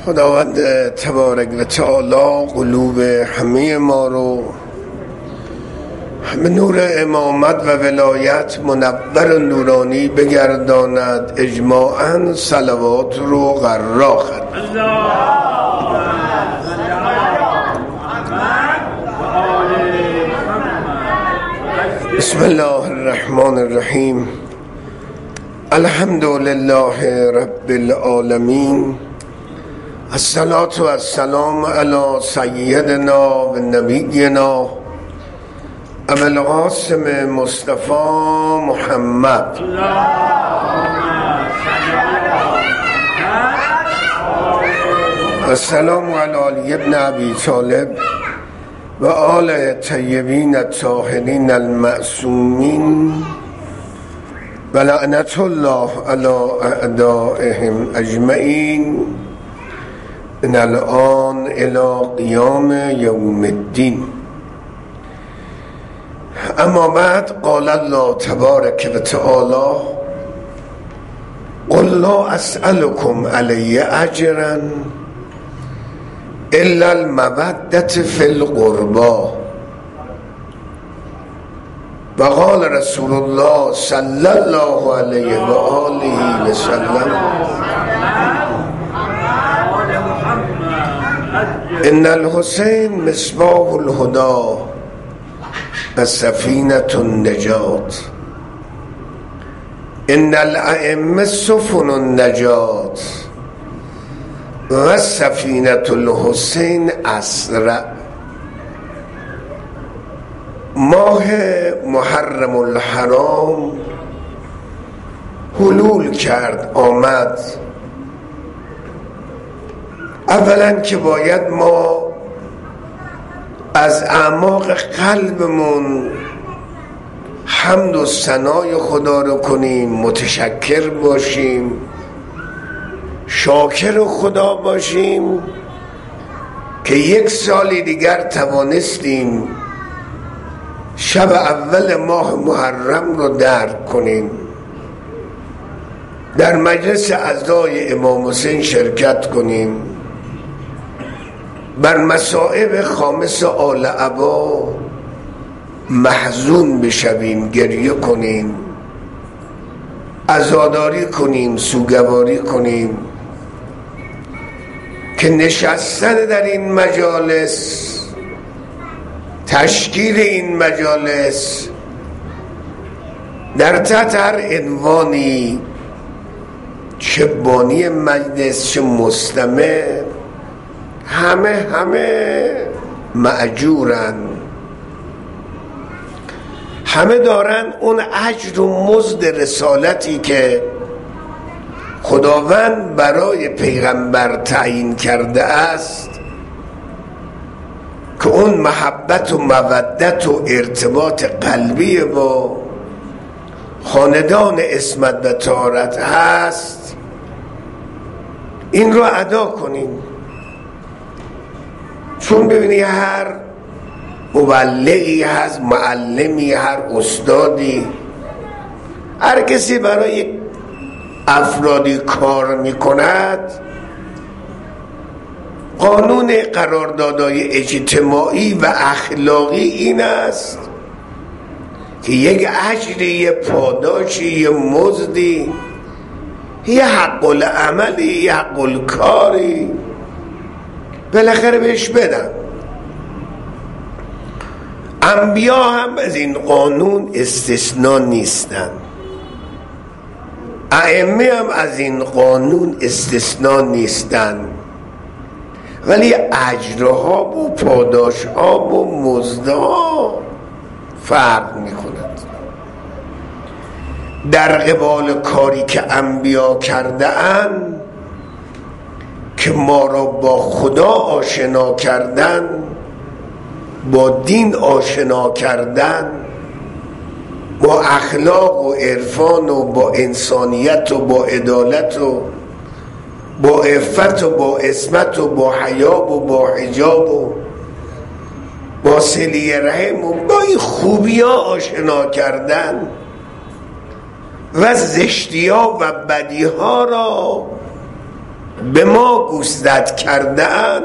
خداوند تبارک و تعالی قلوب همه ما رو به نور امامت و ولایت منور و نورانی بگرداند. اجماعاً صلوات رو غرا ختم. بسم الله الرحمن الرحیم. الحمد لله رب العالمین. الصلاة و السلام علی سیدنا و نبینا ابو القاسم مصطفی محمد السلام علی علی ابن ابی طالب و آل طیبین الطاهرین المعصومین و لعنت الله علی اعدائهم اجمعین من الان الی قیام یوم الدین. اما بعد، قال الله تبارک و تعالی: قل لا اسألكم علی اجرا الا المودة فی القربى. و قال رسول الله صلی الله علیه و آله و سلم: ان الحسین مصباح الهدى و سفینة النجات. ان الائمه سفن النجات و سفینة الحسین اسرع. ماه محرم الحرام حلول کرد، آمد. اولا که باید ما از اعماق قلبمون حمد و ثنای خدا رو کنیم، متشکر باشیم، شاکر خدا باشیم که یک سال دیگر توانستیم شب اول ماه محرم رو درک کنیم، در مجلس عزای امام حسین شرکت کنیم، بر مصائب خامس آل عبا محزون بشویم، گریه کنیم، عزاداری کنیم، سوگواری کنیم که نشستن در این مجالس، تشکیل این مجالس در تحت هر عنوانی، چه بانی مجلس چه مستمع، همه مأجورن، همه دارن اون اجر و مزد رسالتی که خداوند برای پیغمبر تعیین کرده است، که اون محبت و مودت و ارتباط قلبی با خاندان عصمت و طهارت هست، این رو ادا کنیم. چون ببینی هر مبلغی هست، معلمی، هر استادی، هر کسی برای افرادی کار میکند، قانون قراردادهای اجتماعی و اخلاقی این است که یک اجری، یک پاداشی، یک مزدی، یک حق العملی، یک حق الکاری بالاخره بهش بدن. انبیا هم از این قانون استثناء نیستن، ائمه هم از این قانون استثناء نیستن، ولی اجرها و پاداشها و مزدها فرق میکند. در قبال کاری که انبیا کرده اند، که ما را با خدا آشنا کردن، با دین آشنا کردن، با اخلاق و عرفان و با انسانیت و با عدالت و با عفت و با عصمت و با حیا و با حجاب و با صله رحم و با این خوبی ها آشنا کردن و زشتی ها و بدی ها را به ما گوشزد کردن،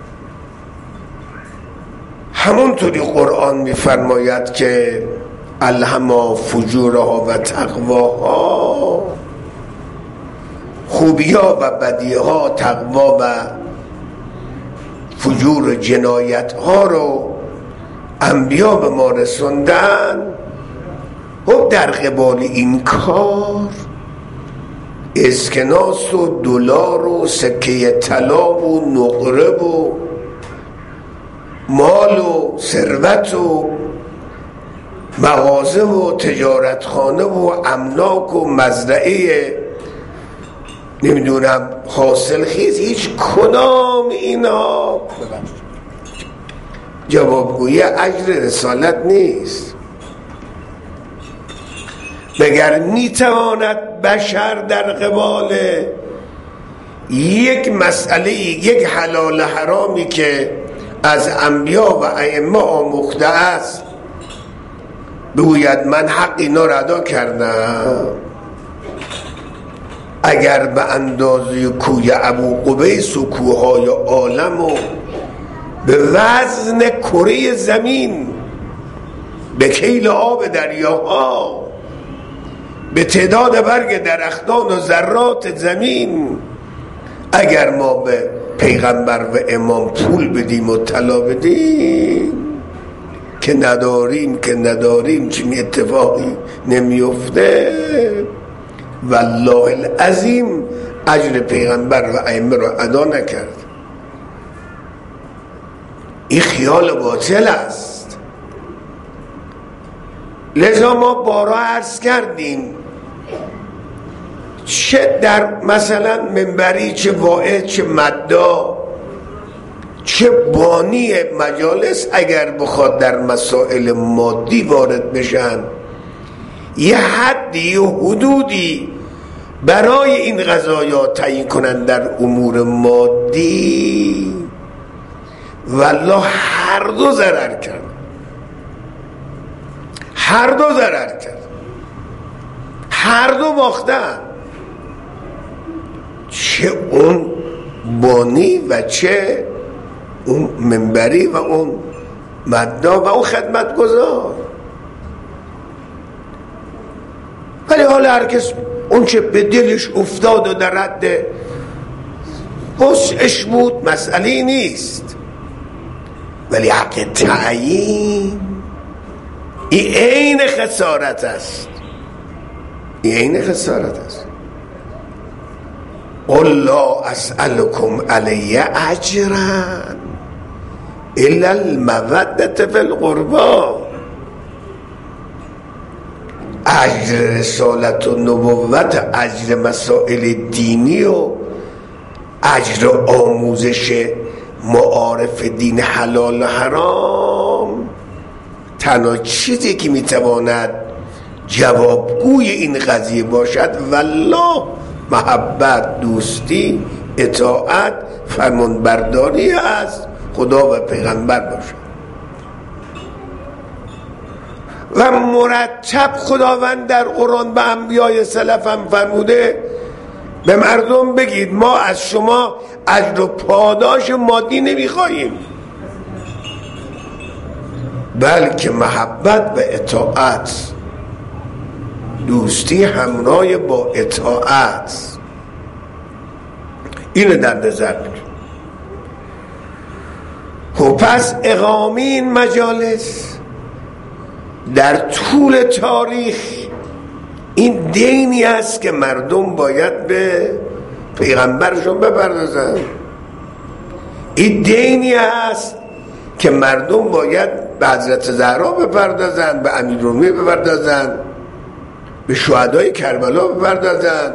همونطوری قرآن میفرماید که الهما فجورها و تقواها، خوبی‌ها و بدی‌ها، تقوا و فجور جنایت‌ها رو انبیا به ما رسوندن. و در قبال این کار اسکناس و دلار و سکه طلا و نقره و مال و ثروت و مغازه و تجارتخانه و املاک و مزرعه نمیدونم حاصل خیز، هیچ کدام اینا جوابگوی اجر رسالت نیست. مگر میتواند بشر در قبال یک مسئله، یک حلال حرامی که از انبیا و ائمه آموخته است بگوید من حق اینا را ادا کردم؟ اگر به اندازه کوی ابو قبیس و کوههای عالم و به وزن کره زمین، به کیل آب دریاها، به تعداد برگ درختان و ذرات زمین، اگر ما به پیغمبر و امام پول بدیم و طلا بدیم که نداریم چون اتفاقی نمیفته، والله العظیم اجر پیغمبر و ائمه رو ادا نکرد. این خیال باطل است. لذا ما بارها عرض کردیم چه در مثلا منبری، چه واعظ، چه مدعا، چه بانی مجالس اگر بخواد در مسائل مادی وارد بشن، یه حدی و حدودی برای این قضایا تعیین کنن در امور مادی، والله هر دو ضرر کرد، هر دو باختن، چه اون بانی و چه اون منبری و اون مدعا و اون خدمتگزار. ولی حالا هر کس اون چه به دلش افتاد و در حد وسعش بود مسئله نیست، ولی حق تعیین این عین خسارت است. قل لا اسألكم علی اجرا الا المودة فی القربا. اجر رسالت و نبوت، اجر مسائل دینی و اجر آموزش معارف دین حلال و حرام، تنها چیزی که میتواند جوابگوی این قضیه باشد والله محبت، دوستی، اطاعت، فرمانبرداری از خدا و پیغمبر باشد. و مرتب خداوند در قرآن به انبیای سلف هم فرموده به مردم بگید ما از شما اجر و پاداش مادی نمیخواهیم، بلکه محبت و اطاعت، دوستی همراه با اطاعت، اینو در نظر بگیر. خب پس اقامه این مجالس در طول تاریخ این دینی است که مردم باید به پیغمبرشون بپردازن، این دینی است که مردم باید به حضرت زهرا بپردازن، به امیرالمومنین بپردازن، به شهدای کربلا بپردازن.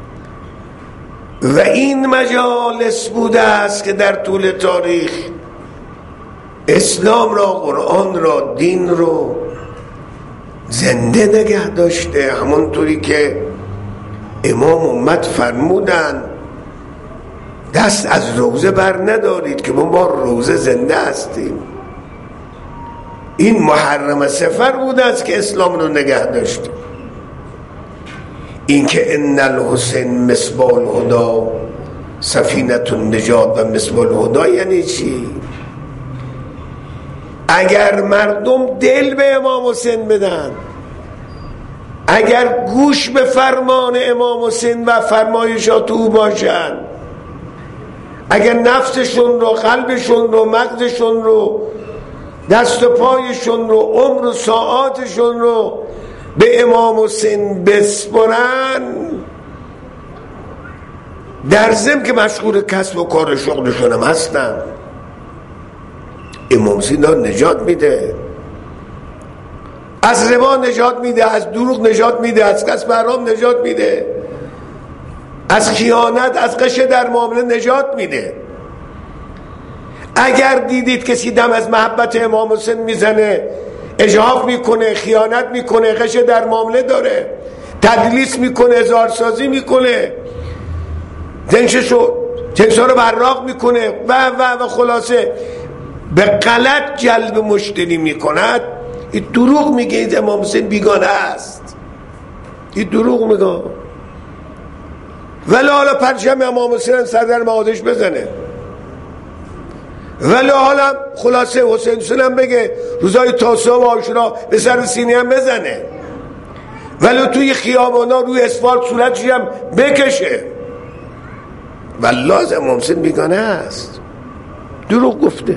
و این مجالس بوده است که در طول تاریخ اسلام را، قرآن را، دین رو زنده نگه داشته. همونطوری که امام امت فرمودن دست از روزه بر ندارید که ما روزه زنده هستیم. این محرم سفر بوده است که اسلام رو نگه داشته. این که ان الحسین مصباح الهدی سفینه النجات و مصباح الهدی یعنی چی؟ اگر مردم دل به امام حسین بدن، اگر گوش به فرمان امام حسین و فرمایشات او باشن، اگر نفسشون رو، قلبشون رو، مغزشون رو، دست و پایشون رو، عمر و ساعاتشون رو به امام حسین بسپرن، در ضمن که مشغول کسب و کار شغلشون هم هستن، امام حسین نجات میده، از ربا نجات میده، از دروغ نجات میده، از کسب حرام نجات میده، از خیانت، از غش در معامله نجات میده. اگر دیدید کسی دم از محبت امام حسین میزنه، اجحاف میکنه، خیانت میکنه، غش در معامله داره، تدلیس میکنه، اظهارسازی میکنه، جنسا رو براق میکنه و خلاصه به غلط جلب مشتری میکند، این دروغ میگه این امام حسین بیگانه است، این دروغ میگه. ولی حالا پرچم امام حسین سر در معادش بزنه، ولی حالا خلاصه حسین هم بگه روزای تاسوعا و عاشورا به سر سینه هم بزنه، ولی توی خیابانا روی اسفالت صورتش هم بکشه. والله امام حسین بیگانه است، دروغ گفته.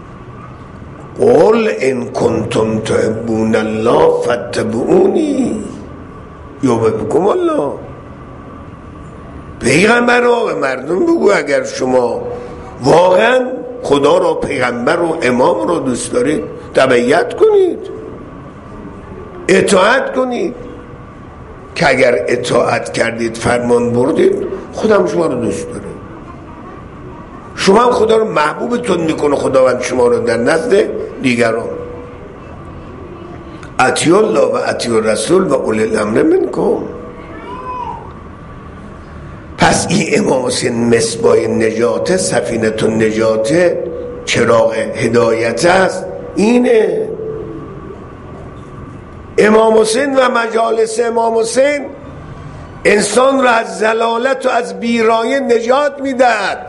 قل ان کنتم تحبون الله فاتبعونی یحببکم الله. پیغمبر رو به مردم بگو اگر شما واقعا خدا رو، پیغمبر رو، امام رو دوست دارید، تبعیت کنید، اطاعت کنید، که اگر اطاعت کردید، فرمان بردید، خودم شما رو دوست داره، شما هم خدا رو محبوبتون میکنه خداوند شما رو در نزد دیگران. اطیعوا الله و اطیعوا الرسول و اولی الامر منکم. پس این امام حسین مصباح نجات، سفینه النجات، چراغ هدایت است. اینه امام حسین و مجالس امام حسین انسان را از ضلالت و از بیرایه نجات میدهد.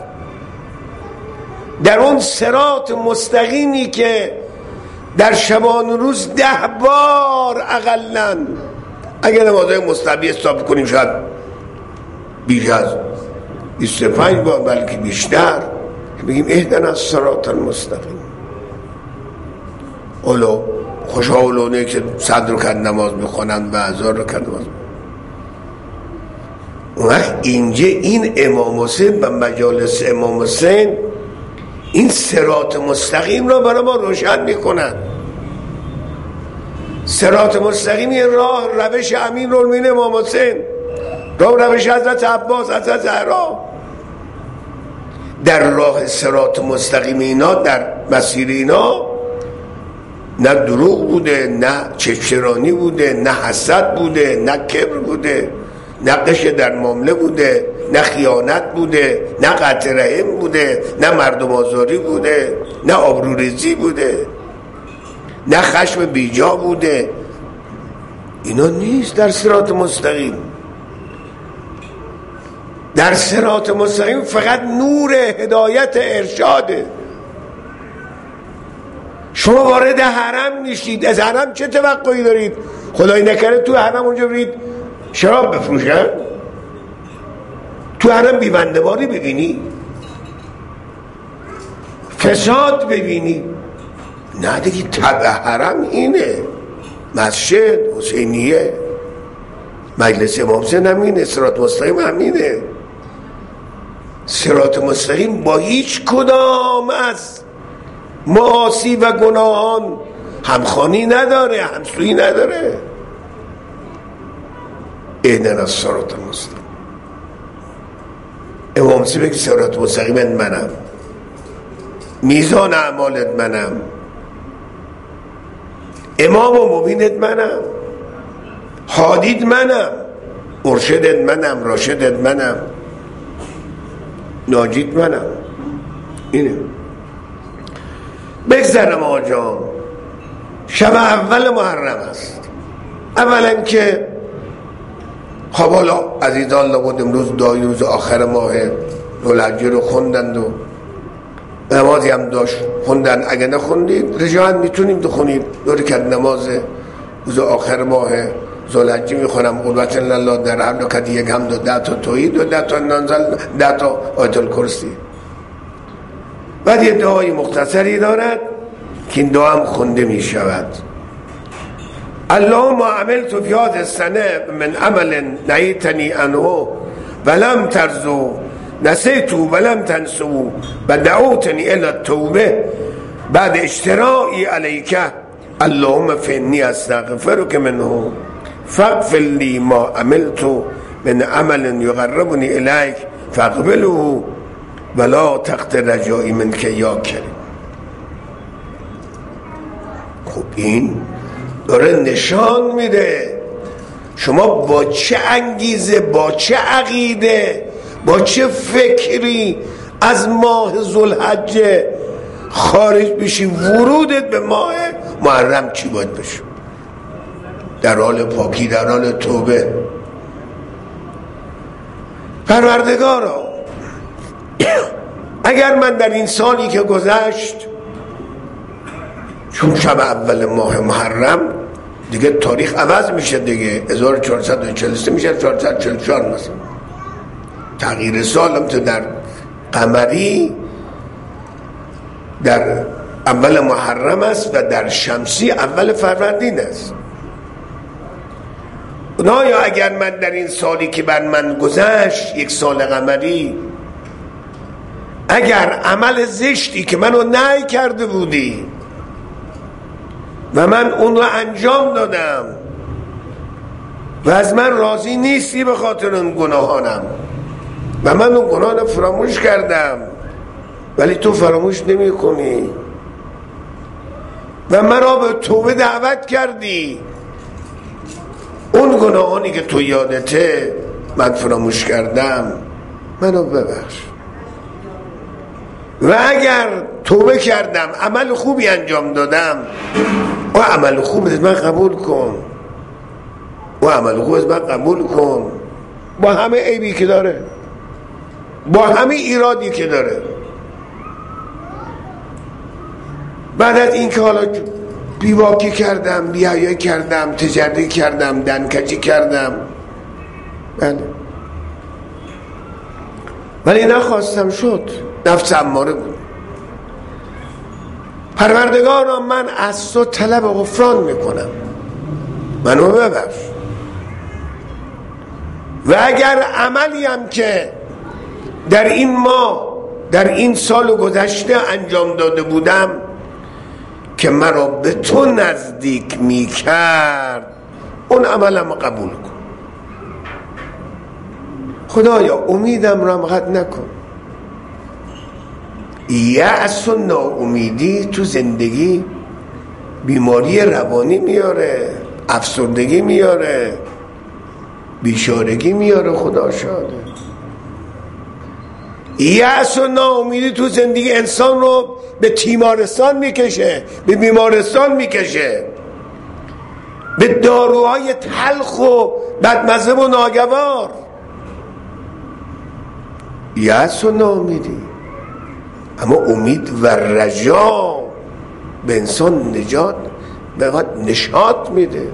در اون صراط مستقیمی که در شبان روز 10 بار اقلن، اگر نمازهای مستحبی حساب کنیم شاید بیش از 25 بار بلکه بیشتر، بگیم اهدنا الصراط المستقیم. اولو خوشحالونه که 100 رکعت نماز میخونن و 1000 رکعت نماز میخونن. اینجا این امام حسین و مجالس امام حسین این صراط مستقیم را برای ما روشن میکنن. صراط مستقیم این راه، روش امیرالمومنین امام حسین، روش حضرت عباس، حضرت زهرا. در راه صراط مستقیم اینا، در مسیر اینا، نه دروغ بوده، نه چشرانی بوده، نه حسد بوده، نه کبر بوده، نه غش در معامله بوده، نه خیانت بوده، نه قطع رحم بوده، نه مردم آزاری بوده، نه آبروریزی بوده، نه خشم بیجا بوده. اینا نیست در صراط مستقیم. در صراط مستقیم فقط نور هدایت ارشاده. شما وارد حرم میشید، از حرم چه توقعی دارید؟ خدای نکرده تو حرم اونجا برید شراب بفروشن، تو حرم بیبنده‌باری ببینی، فساد ببینی. نه دیگه طبع حرم اینه، مسجد حسینیه، مجلس امام حسین همینه، صراط مستقیم همینه. صراط مستقیم با هیچ کدام از معاصی و گناهان همخوانی نداره، همسویی نداره. اهدنا الصراط المستقیم. امام حسین بگی صراط مستقیم منم، میزان اعمالت منم، امام و مبینت منم، هادید منم، مرشدت منم، راشدت منم، ناجید منم. اینه. بگذرم آجام، شب اول محرم است. اولا که خب حالا عزیزان لابد امروز دایی روز آخر ماه ذوالحجه رو خوندند و نمازی هم داشت خوندن. اگه نخوندید رجاعت میتونیم بخونید. 2 رکعت نماز روز آخر ماه ذوالحجه میخونم قربت الله در هر رکعت یک حمد و 10 تا توحید و 10 تا ننزل 10 تا آیت الکرسی. بعد یه دعای مختصری دارد که این دعا هم خونده میشود. اللهم عملت فی هذه السنه من عمل نهیتنی عنه ولم ترضوا نسیت ولم تنسوا و دعوتنی الی التوبه بعد اشترائی علیک اللهم فانی استغفرک منه فاغفر لی ما عملت من عمل یقربنی الیک فاقبله ولا تقطع رجایی منک یا کریم. خب این داره نشان میده شما با چه انگیزه، با چه عقیده، با چه فکری از ماه ذوالحجه خارج بشی. ورودت به ماه محرم چی باید بشه؟ در حال پاکی، در حال توبه. پروردگارا اگر من در این سالی که گذشت، چون شب اول ماه محرم دیگه تاریخ عوض میشه دیگه، 1443 میشه 1444 مثلا، تغییر سالم تو در قمری در اول محرم است و در شمسی اول فروردین است. یا اگر من در این سالی که بر من گذشت، یک سال قمری، اگر عمل زشتی که منو نهی کرده بودی و من اون رو انجام دادم و از من راضی نیستی به خاطر اون گناهانم و من اون گناه رو فراموش کردم ولی تو فراموش نمی کنی و مرا به توبه دعوت کردی، اون گناهانی که تو یادته من فراموش کردم، منو ببخش. و اگر توبه کردم، عمل خوبی انجام دادم، و عمل خوب از من قبول کن، و عمل خوب از من قبول کن، با همه عیبی که داره، با همه ایرادی که داره. بعد از این که حالا بیواکی کردم، بی‌حیایی کردم، تجری کردم، دنکجی کردم، ولی نخواستم، شد، نفس اماره بود. پروردگارم من از تو طلب غفران میکنم، منو ببخش. و اگر عملی هم که در این ماه، در این سال گذشته انجام داده بودم که مرا به تو نزدیک میکرد، اون عملم قبول کن. خدایا امیدم را قطع نکن. یأس و ناامیدی تو زندگی بیماری روانی میاره، افسردگی میاره، بیچارگی میاره. خدا شاده. یأس و ناامیدی تو زندگی انسان رو به تیمارستان میکشه، به بیمارستان میکشه، به داروهای تلخ و بدمزه و ناگوار. یأس و ناامیدی. اما امید و رجا به انسان نجات، به نشاط میده.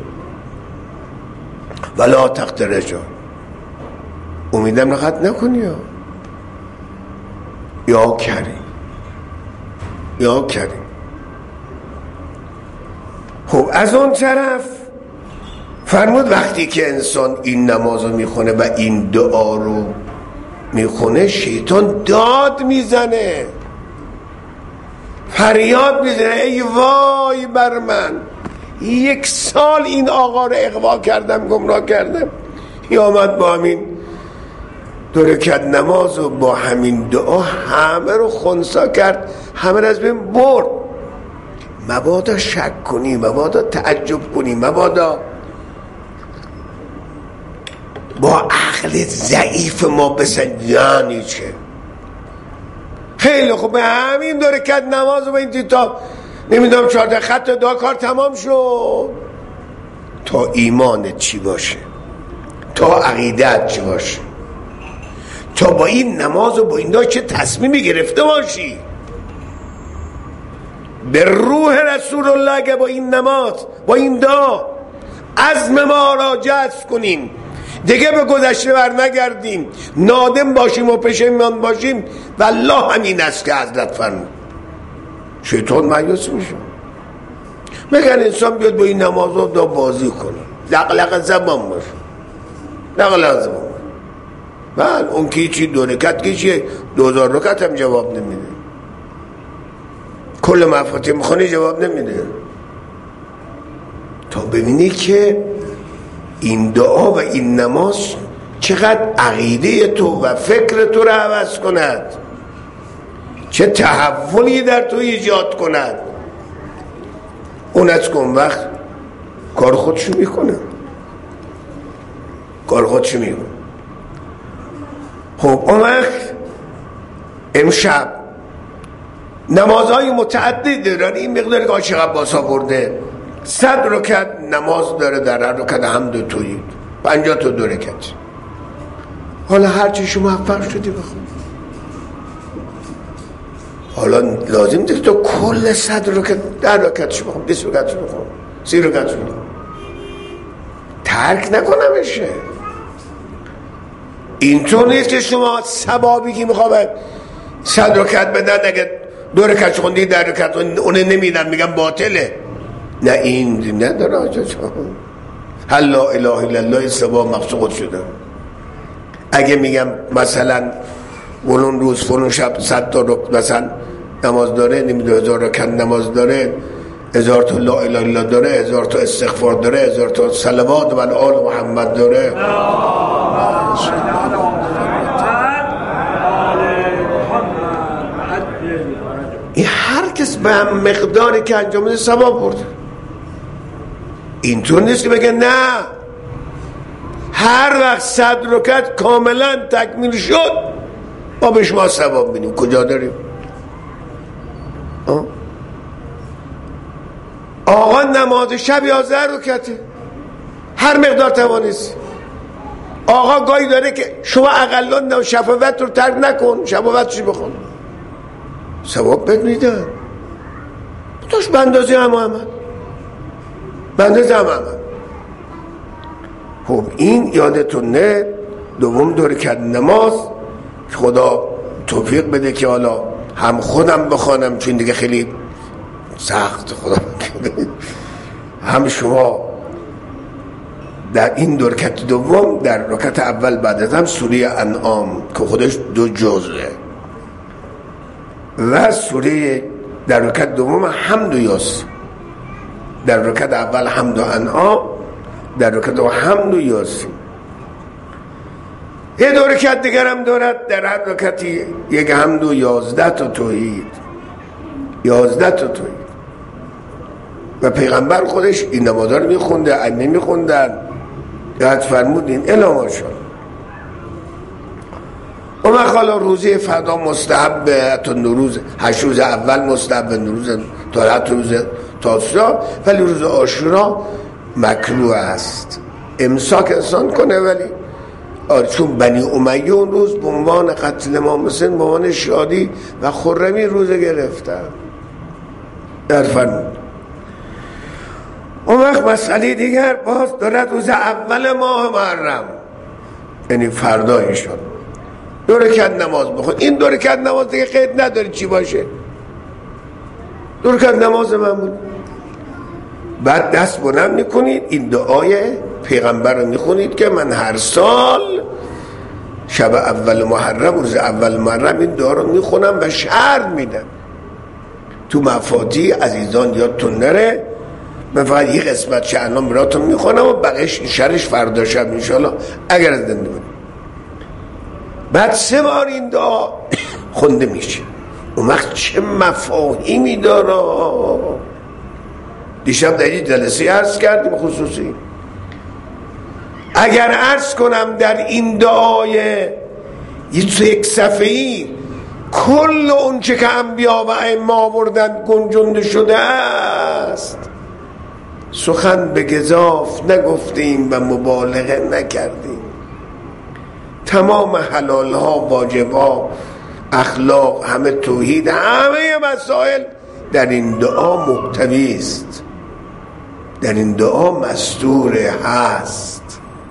ولا تقطع رجا، امیدم نقطع نکنی. یا کریم، یا کریم. خب از اون طرف فرمود وقتی که انسان این نماز رو میخونه و این دعا رو میخونه، شیطان داد میزنه، فریاد میزنه ای وای بر من، 1 سال این آقا رو اغوا کردم، گمراه کردم. یا آمد با همین 2 رکعت نماز و با همین دعا همه رو خنثی کرد، همه رو از بین برد. مبادا شک کنی، مبادا تعجب کنی، مبادا با عقل ضعیف ما بسنجانی چه. خیلی خوب، به همین 2 رکعت نماز و به این تا نمیدونم 14 خط دعا کار تمام شد. تا ایمانت چی باشه، تا عقیدت چی باشه، تا با این نماز و با این دعا چه تصمیمی گرفته باشی. به روح رسول الله اگه با این نماز با این دعا عزم ما را جذب کنیم، دیگه به گذشته بر نگردیم، نادم باشیم و پشیمان باشیم، والله همین است که حضرت فرمود. شیطان مایوس میشه، میگن انسان بیاد با این نماز و دعا بازی کنه، لقلق زبان باشه، لقلق زبان. بله اون کی چی 2 رکعت کی چی 2000 رکعت هم جواب نمیده، کل مفاتیح میخونی جواب نمیده. تا ببینی که این دعا و این نماز چقدر عقیده تو و فکر تو رو عوض کند، چه تحولی در تو ایجاد کند. اون از کن وقت کار خودشو میکنه، کار خودشو میکنه. خب اون وقت امشب نمازهای متعدد داره. این مقداری که عاشق عباس آورده 100 رکعت نماز داره، در هر رکعت حمد و توحید، 50 تا 2 رکعت. حالا هرچی شما موفق شدی بخون. حالا لازم نیست تو کل 100 رکعت 10 رکعتش بخون، 20 رکعتش بخون، 30 رکعتش بخون، ترک نکنمشه. اینطور نیست که شما ثوابی که میخواد 100 رکعت بدن، اگه 2 رکعت خوندی 10 رکعت اون نمیدن میگن باطله. نه این نداره آجا جان. هل لا اله الا الله ثواب مقصود شده. اگه میگم مثلا فلان روز فلان شب 100 تا مثلا نماز داره، نمیدونه 1000 رکعت نماز داره، 1000 تا لا اله الا الله داره، 1000 تا استغفار داره، 1000 تا صلوات و آل محمد داره. این هر کس به هم مقداری که انجام بده ثواب برده. اینطور نیست که بگه نه هر وقت 100 رکعت کاملا تکمیل شد ما به شما ثواب میدیم. کجا داریم؟ آقا نماز شب 11 رکعته، هر مقدار توانست. آقا گاهی داره که شما اقلا شفاعت رو ترک نکن، شفاعتش بخون، ثواب بهت میدن. توش به اندازه هم عمل، به اندازه هم عمل. خب این یادتون نه. دوم 2 رکعت نماز خدا توفیق بده که حالا هم خودم بخوانم، چون دیگه خیلی سخت خدا هم شما در این 2 رکعت دوم، در رکعت اول بعد از هم سوره انعام که خودش 2 جزءه و سوره در رکعت دوم حمد و یاس، در رکعت اول حمد و انعام، در رکعت دوم حمد و یاس. یه 2 رکعت دیگر هم دارد، در هر رکعتی یک حمد و 11 تا توحید، 11 تا توحید. و پیغمبر خودش این نمازها رو میخونده، ائمه میخوندن، یاد فرمودین الهامشون. و من حالا روزه فردا مستحب، تا نوروز 8 روز اول مستحب، نوروز تا 7 روز تاسوعا، ولی روز عاشورا مکروه است امساک انسان کنه. ولی چون بنی امیه اون روز به عنوان قتل امام حسین، به عنوان شادی و خرمی روزه گرفتن. در فرمود اون وقت مسئله دیگر باز دارد روز اول ماه محرم، یعنی فردا ایشان 2 رکعت نماز بخون. این 2 رکعت نماز دیگه قید نداره چی باشه، 2 رکعت نماز معمول. بعد دست بلند میکنید، این دعای پیغمبر رو میخونید که من هر سال شب اول محرم، روز اول محرم این دعا رو میخونم و شرح میدم. تو مفاتیح عزیزان یادتون نره، من فقط یه قسمت شعنام براتون میخونم و بقیش شرش فردا شب انشاءالله اگر از زنده بودیم. بعد 3 بار این دعا خونده میشه. اون وقت چه مفاهیمی داره. دیشب در یه جلسه عرض کردیم خصوصی. اگر عرض کنم در این دعای یک صفحه‌ای کل اون چه که انبیا و ائمه آوردن گنجونده شده است، سخن به گزاف نگفتیم و مبالغه نکردیم. تمام حلال ها، واجب ها، اخلاق، همه توحید، همه مسائل در این دعا محتوی است، در این دعا مستوره هست.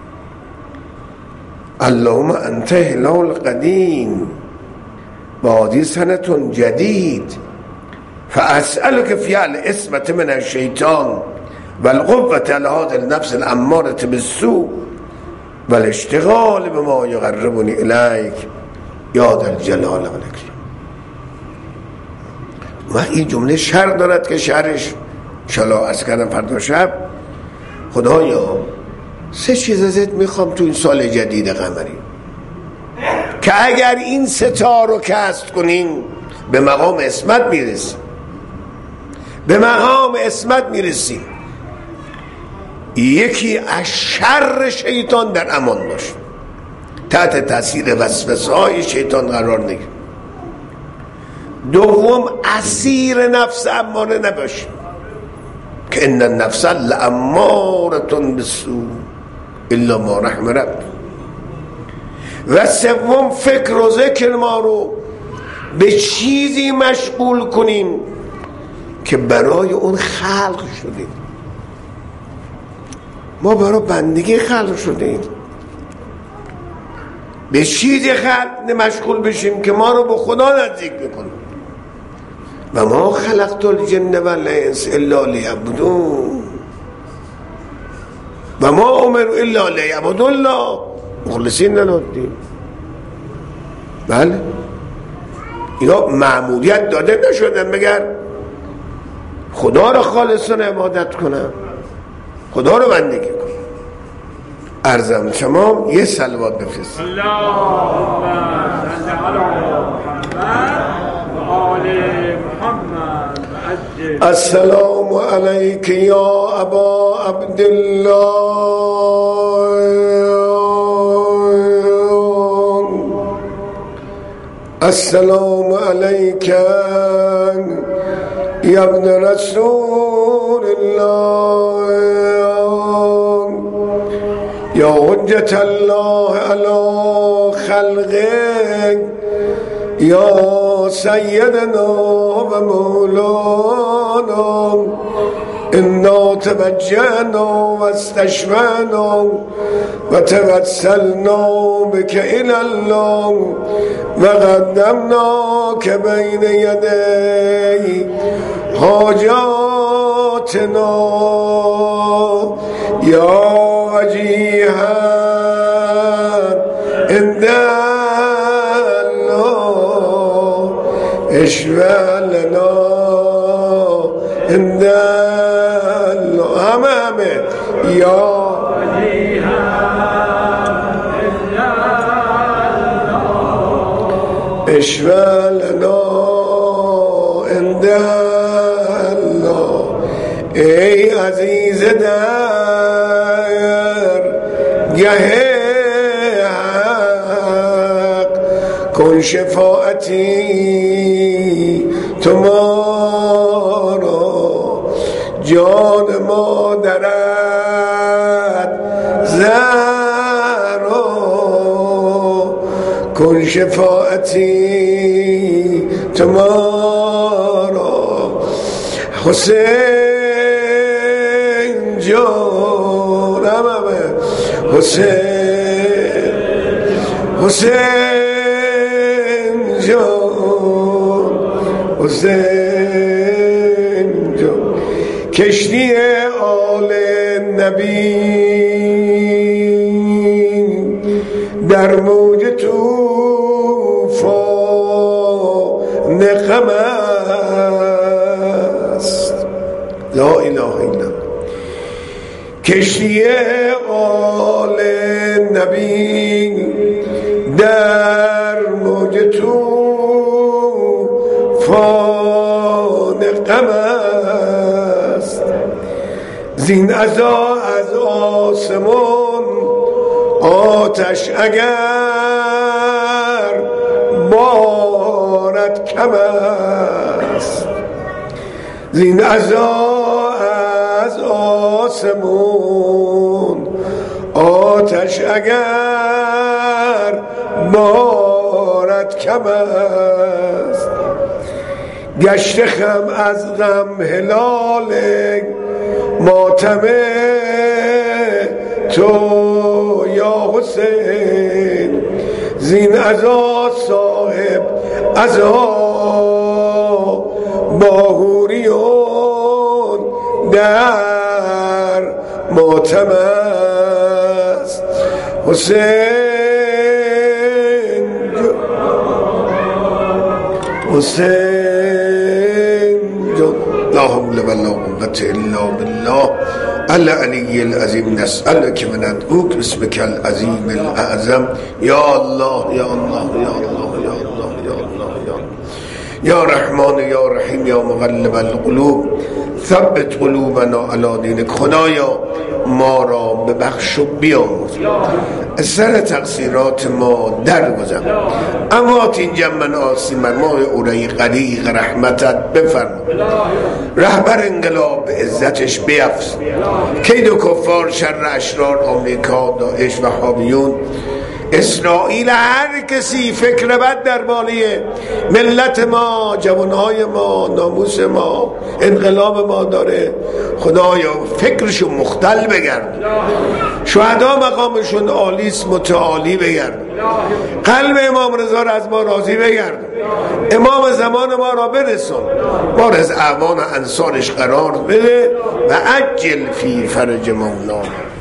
اللهم انت هلال قدیم و هذه سنة جدید فاسألك فعل عصمة من الشیطان والقوة على هذه النفس الامارة بالسوء والاشتغال بما يقربني الیک یا ذا الجلال والاکرام. و این جمله شرط دارد که شرش انشاءالله از کردم فردا شب. خدایا 3 چیز ازت میخوام تو این سال جدید قمری که اگر این 3 تا رو کسب کنین به مقام عصمت میرسیم، به مقام عصمت میرسیم. یکی از شر شیطان در امان باش، تحت تاثیر وسوسه های شیطان قرار نگیر. دوم اسیر نفس اماره نباش که ان النفس لاماره بالسوء الا ما رحم رب. و سوم فکر و ذکر ما رو به چیزی مشغول کنیم که برای اون خلق شدیم. ما برای بندگی خلق شدیم، به چیزی خلق مشغول بشیم که ما رو به خدا نزدیک بکنه. و ما خلقت الجن والانس الا لیعبدون و ما امروا الا لیعبدوا الله مخلصین له الدین. بله اینا معمولیت داده نشدن مگر خدا رو خالصانه عبادت کنن، خدا رو بندگی کنن. عرضم شما یه صلوات بفرستید. اللهم صل علی محمد و آل محمد. السلام علیک یا ابا عبدالله، السلام علیک یا ابن رسول الله، یا حجت الله علی خلقه، یا سیدنا و مولانا، انا توجهنا و استشفعنا و توسلنا بك الى الله و قدمناک بین یدی حاجاتنا یا وجیها عند الله اشفع لنا عند الله. همه یا وجیها عند الله اشفع لنا عند الله. ای عزیز در گه حق کن شفاعتی تو ما را، جان مادرت زهرا کن شفاعتی تو ما را. حسین جانم حسین جان، حسین جان، کشتی آل نبی در موج طوفان غم است. لا اله الا الله. کشتی آل نبی در موج طوفان غم است. زین عزا از آسمان آتش اگر بارد کم است. زین عزا از آسمان آتش اگر بارت کم است، گشته خم از غم هلال ماتم تو یا حسین، زین عزا صاحب عزا باهوریون در ماتم است. حسین لا حول ولا قوة الا بالله العلی العظیم. نسألک من ندعوک باسمک العظیم الاعظم. یا الله یا الله یا الله یا الله یا الله یا رحمان یا رحیم یا مقلب القلوب ثبت قلوبنا علی دینک. خدایا ما را ببخش و بیامرز، از سر تقصیرات ما درگذر، اموات این جمع آسی مرمای اوری غریق رحمتت بفرما، رهبر انقلاب به عزتش بیفز، کید و کفار شر اشرار آمریکا داعش و وهابیون اسرائیل هر کسی فکر بد در باله ملت ما، جوانهای ما، ناموس ما، انقلاب ما داره، خدایا فکرشو مختل بگرد، شهدا مقامشون عالیست متعالی بگرد، قلب امام رضا را از ما راضی بگرد، امام زمان ما را برسون، ما را از اعوان انصارش قرار بده و عجل فی فرج مولانا.